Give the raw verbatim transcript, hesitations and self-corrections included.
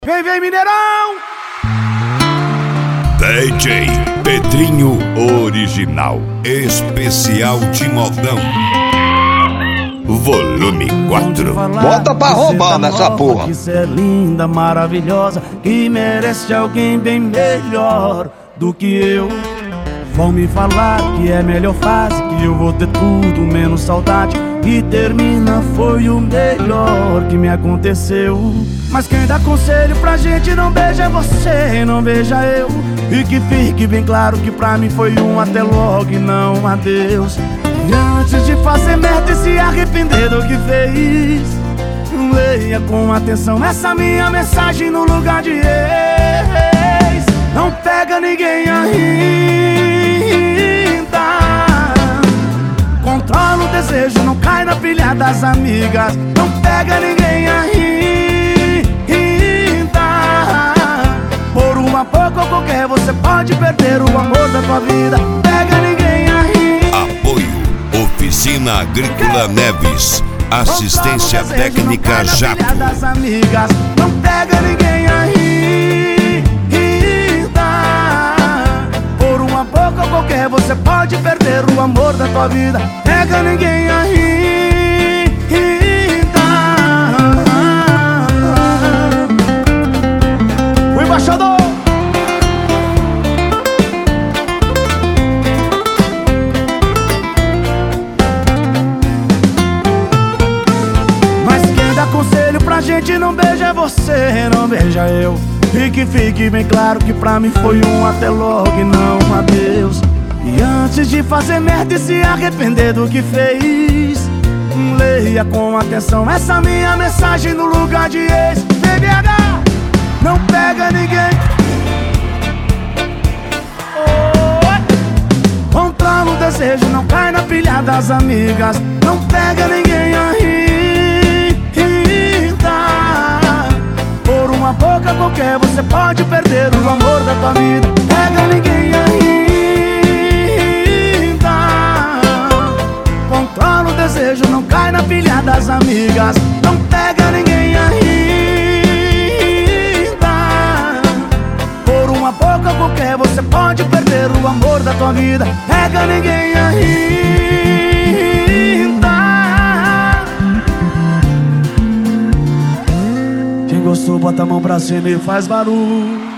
Vem, vem, Mineirão! D J Pedrinho Original, especial de modão, volume quatro. Bota pra roubar nessa porra. Que cê é linda, maravilhosa, que merece alguém bem melhor do que eu. Vão me falar que é melhor fase, que eu vou ter tudo menos saudade, e termina foi o melhor que me aconteceu. Mas quem dá conselho pra gente não beija você, não beija eu. E que fique bem claro que pra mim foi um até logo e não um adeus. E antes de fazer merda e se arrepender do que fez, leia com atenção essa minha mensagem no lugar de ex. Não pega ninguém ainda, controla o desejo, não cai na pilha das amigas. Não pega ninguém ainda, por uma pouco ou qualquer você pode perder o amor da tua vida. Pega ninguém ainda. Apoio Oficina Agrícola Neves, assistência técnica Jato. Das amigas. Não pega ninguém ainda, por uma pouco ou qualquer você pode perder o amor da tua vida. Pega ninguém ainda. O embaixador. Mas quem dá conselho pra gente não beija você, não beija eu. E que fique bem claro que pra mim foi um até logo e não um adeus. E antes de fazer merda e se arrepender do que fez, leia com atenção essa minha mensagem no lugar de ex. B B H, não pega ninguém. Oi. Controla o desejo, não cai na pilha das amigas. Não pega ninguém ainda, por uma boca qualquer você pode perder o amor da tua vida. Pega ninguém ainda, controla o desejo, não cai na pilha das amigas. Não pega ninguém ainda, por uma boca qualquer você pode perder o amor da tua vida. Pega ninguém ainda. Quem gostou bota a mão pra cima e faz barulho.